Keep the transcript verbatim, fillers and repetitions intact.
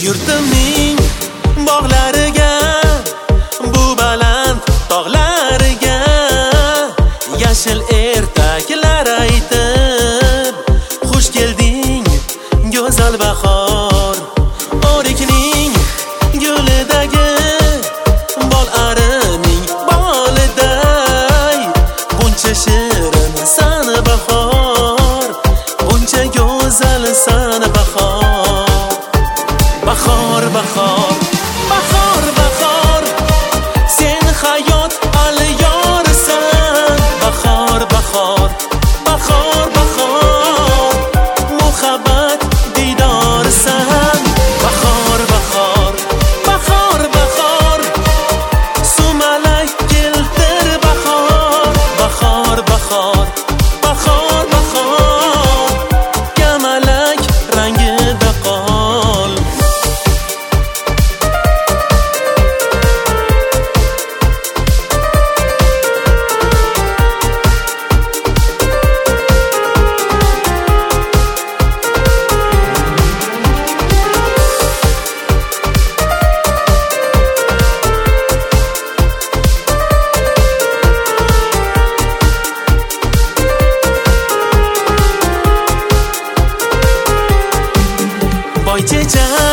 Yurtimning bog'lariga, bu baland tog'lariga yashil ertaklar aytib xush kelding go'zal bahor. O'rikning gulidagi bol arining boliday buncha shirin sana bahor, buncha go'zal sana bahor. Bahor, bahor, bahor, bahor, sen hayot alyorisan. Bahor, bahor, bahor, bahor, muhabbat diydorisan. Bahor, bahor, bahor, bahor, sumalak keltir bahor. Bahor, bahor, bahor, bahor, kamalak rangida qol. Boy chechak